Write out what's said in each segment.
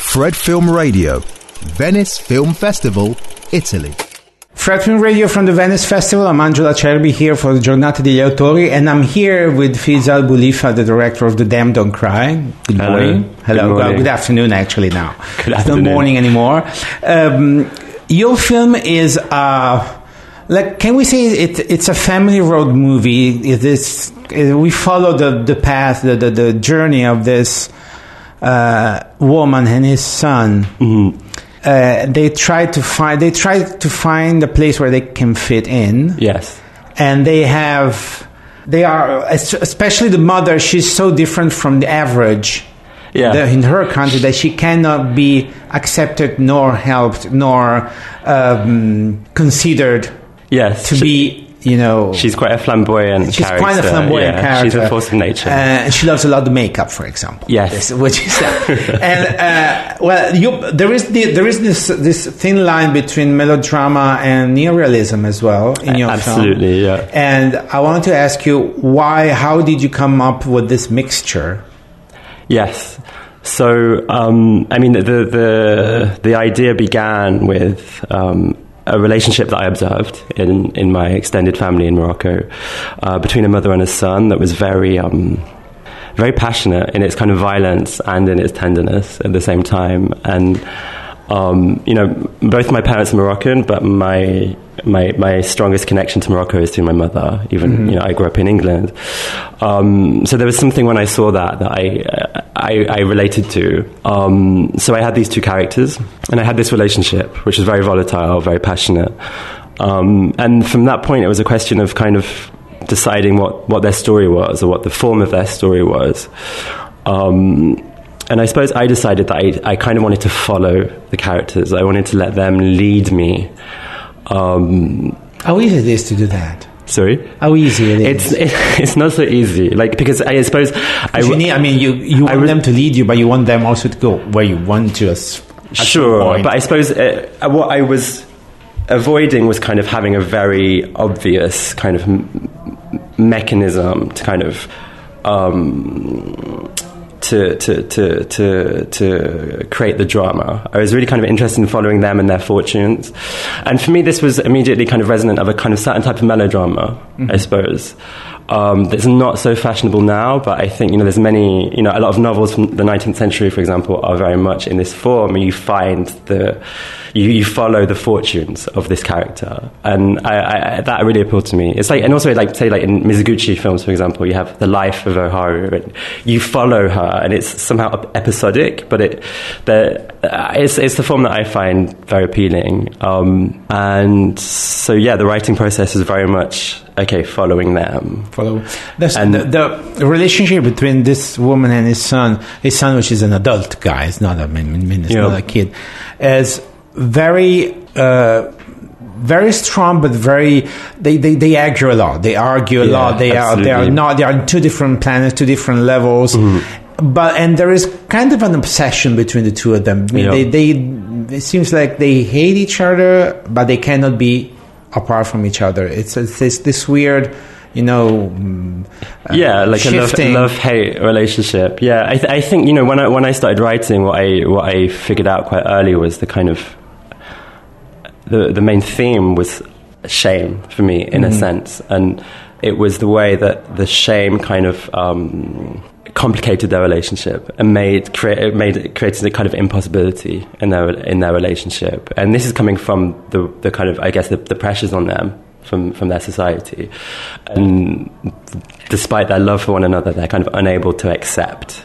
Fred Film Radio, Venice Film Festival, Italy. Fred Film Radio from the Venice Festival. I'm Angelo Acerbi here for the Giornata degli Autori, and I'm here with Faisal Boulifa, the director of The Damned Don't Cry. Good morning. Hello. Good morning. Good afternoon, actually, now. Good It's afternoon. not morning anymore. Your film is, can we say it's a family road movie? We follow the path, the journey of this woman and his son. Mm-hmm. They try to find a place where they can fit in. Yes. And they are, especially the mother, she's so different from the average in her country that she cannot be accepted nor helped nor considered to be, She's quite a flamboyant character. She's quite a flamboyant character. She's a force of nature. And she loves a lot of makeup, for example. Yes. Which is there is this thin line between melodrama and neorealism as well in your film. Absolutely, yeah. And I wanted to ask you, how did you come up with this mixture? Yes. So, the idea began with a relationship that I observed in my extended family in Morocco between a mother and a son that was very very passionate in its kind of violence and in its tenderness at the same time. And both my parents are Moroccan, but my strongest connection to Morocco is through my mother. Even I grew up in England, so there was something when I saw that I related to. So I had these two characters, and I had this relationship which was very volatile, very passionate. And from that point, it was a question of kind of deciding what their story was, or what the form of their story was. And I suppose I decided that I kind of wanted to follow the characters. I wanted to let them lead me. How easy it is to do that? Sorry? How easy it is? It's not so easy. Because I suppose... you want them to lead you, but you want them also to go where you want to. Sure, but I suppose what I was avoiding was kind of having a very obvious kind of mechanism to kind of... To create the drama. I was really kind of interested in following them and their fortunes. And for me, this was immediately kind of resonant of a kind of certain type of melodrama, I suppose. That's not so fashionable now, but I think, there's many, a lot of novels from the 19th century, for example, are very much in this form. You find you follow the fortunes of this character. And that really appealed to me. It's like, and also like in Mizoguchi films, for example, you have the life of Oharu, and you follow her, and it's somehow episodic, but it's the form that I find very appealing. And so, the writing process is very much, following them. The relationship between this woman and his son, which is an adult guy, it's not not a kid, is very very strong, but very they argue a lot. They argue a lot. They are on two different planets, two different levels. And there is kind of an obsession between the two of them. It seems like they hate each other, but they cannot be apart from each other. It's this weird, like shifting. a love-hate relationship. Yeah, I think when I started writing, what I figured out quite early was the kind of the main theme was shame for me in a sense, and it was the way that the shame kind of complicated their relationship and created a kind of impossibility in their relationship. And this is coming from the kind of, I guess, the pressures on them from their society. And despite their love for one another, they're kind of unable to accept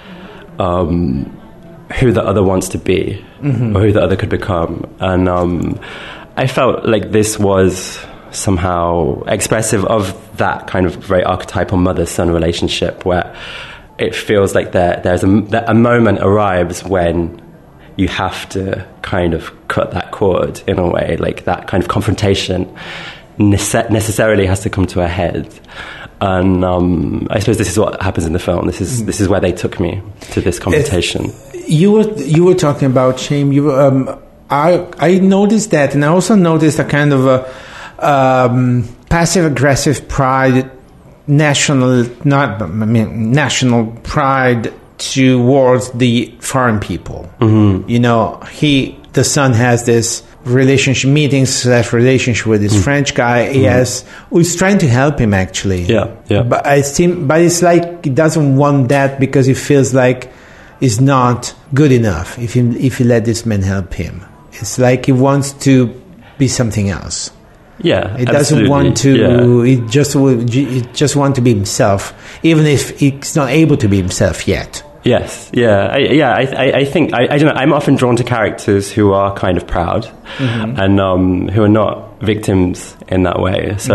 who the other wants to be, or who the other could become. And I felt like this was somehow expressive of that kind of very archetypal mother-son relationship, where it feels like there's a moment arrives when you have to kind of cut that cord in a way, like that kind of confrontation necessarily has to come to a head. And I suppose this is what happens in the film. This is where they took me to this confrontation. You were talking about shame. I noticed that, and I also noticed a kind of a passive aggressive pride, national pride towards the foreign people. You know, the son has this relationship with this French guy. Who's trying to help him actually. But it's like he doesn't want that because he feels like it's not good enough if he let this man help him. It's like he wants to be something else. Yeah, he doesn't want to. Yeah. He just want to be himself, even if he's not able to be himself yet. Yes, yeah, I think I don't know. I'm often drawn to characters who are kind of proud and who are not victims in that way. So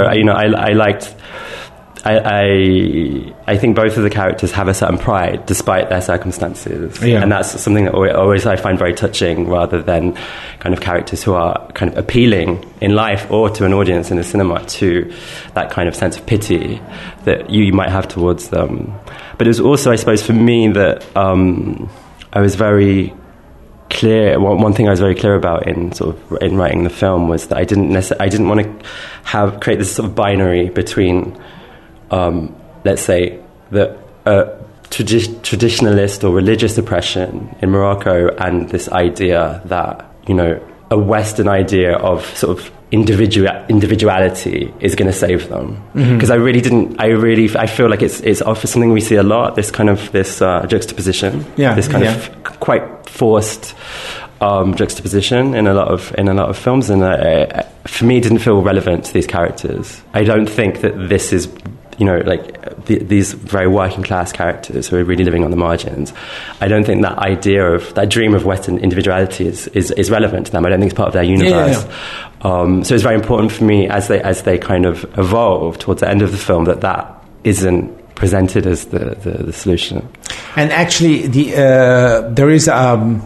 I think both of the characters have a certain pride despite their circumstances, and that's something that always I find very touching, rather than kind of characters who are kind of appealing in life or to an audience in the cinema to that kind of sense of pity that you might have towards them. But it was also, I suppose, for me that I was very clear. One thing I was very clear about in writing the film was that I didn't want to create this sort of binary between, let's say, the traditionalist or religious oppression in Morocco and this idea that, you know, a Western idea of sort of individuality is going to save them. Because I feel like it's often something we see a lot, this juxtaposition, this kind of quite forced juxtaposition in a lot of films, and for me it didn't feel relevant to these characters. I don't think that this is, you know, like these very working class characters who are really living on the margins. I don't think that idea of that dream of Western individuality is relevant to them. I don't think it's part of their universe. So it's very important for me as they kind of evolve towards the end of the film that isn't presented as the solution. And actually, there is a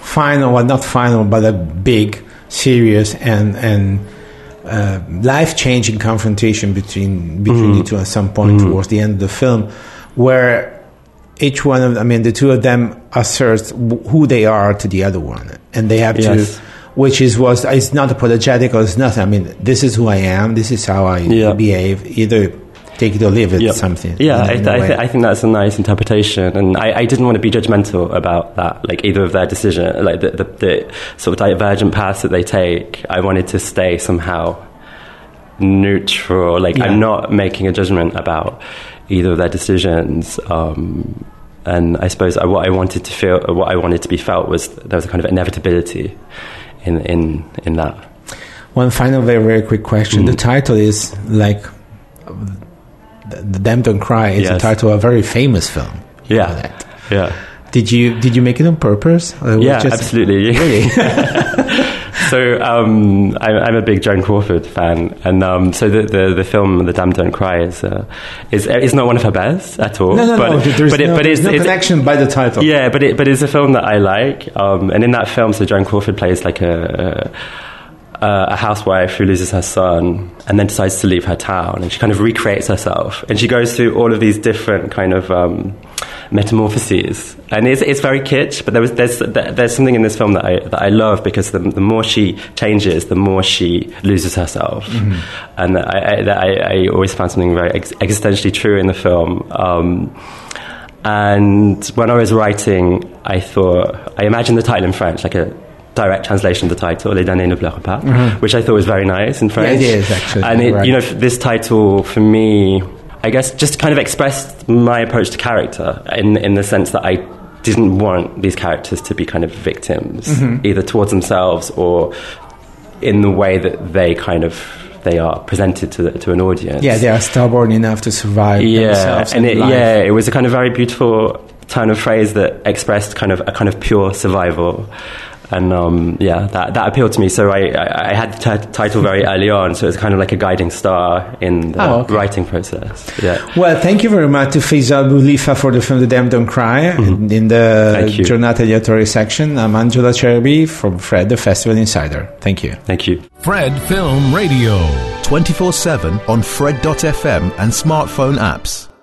a big, serious and life-changing confrontation between you two at some point towards the end of the film, where each one of the two of them asserts who they are to the other one, and they have to, it's not apologetic or it's nothing. I mean, this is who I am, this is how I behave, either take it or leave it, something. Yeah, I think that's a nice interpretation, and I didn't want to be judgmental about that, like either of their decision, like the sort of divergent paths that they take. I wanted to stay somehow neutral, I'm not making a judgment about either of their decisions. And I suppose what I wanted to be felt was there was a kind of inevitability in that. One final, very, very quick question. The title is like The Damned Don't Cry. It's the title of a very famous film. Did you make it on purpose? Absolutely. Really? So I'm a big Joan Crawford fan, and so the film The Damned Don't Cry is not one of her best at all. No. There's no connection by the title. Yeah, but it's a film that I like, and in that film, so Joan Crawford plays like a housewife who loses her son and then decides to leave her town, and she kind of recreates herself, and she goes through all of these different kind of metamorphoses, and it's very kitsch, but there's something in this film that I love, because the more she changes, the more she loses herself, and I always found something very existentially true in the film. And when I was writing, I imagined the title in French, like a direct translation of the title, Les Damnés ne pleurent pas, which I thought was very nice in French. Yeah, it is, actually. And this title, for me, I guess just kind of expressed my approach to character in the sense that I didn't want these characters to be kind of victims, either towards themselves or in the way that they are presented to an audience. Yeah, they are stubborn enough to survive themselves. And it was a kind of very beautiful turn of phrase that expressed kind of a kind of pure survival. And that appealed to me. So I had the title very early on, so it's kind of like a guiding star in the writing process. Yeah. Well, thank you very much to Faisal Boulifa for the film The Damned Don't Cry in the Giornata degli Autori section. I'm Angela Cherby from Fred, the Festival Insider. Thank you. Thank you. Fred Film Radio. 24/7 on Fred.fm and smartphone apps.